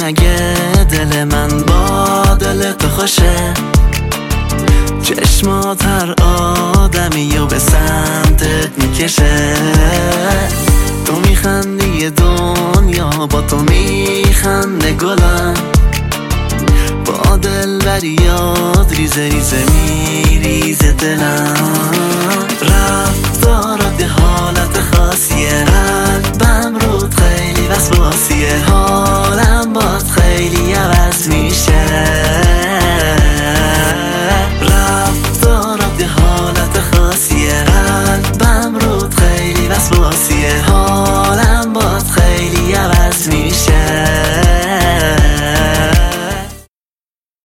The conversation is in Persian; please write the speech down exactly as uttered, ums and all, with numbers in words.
اگه دل من با دل تو خوشه، چشمات هر آدمی و به سمتت میکشه. تو میخندی دنیا با تو میخنده گلم، با دل بریاد ریزه ریزه میریزه دلم. رفتارات حالت خاصیه، قلبم رود خیلی وسواسیه، حالم باد خیلی عوضیه.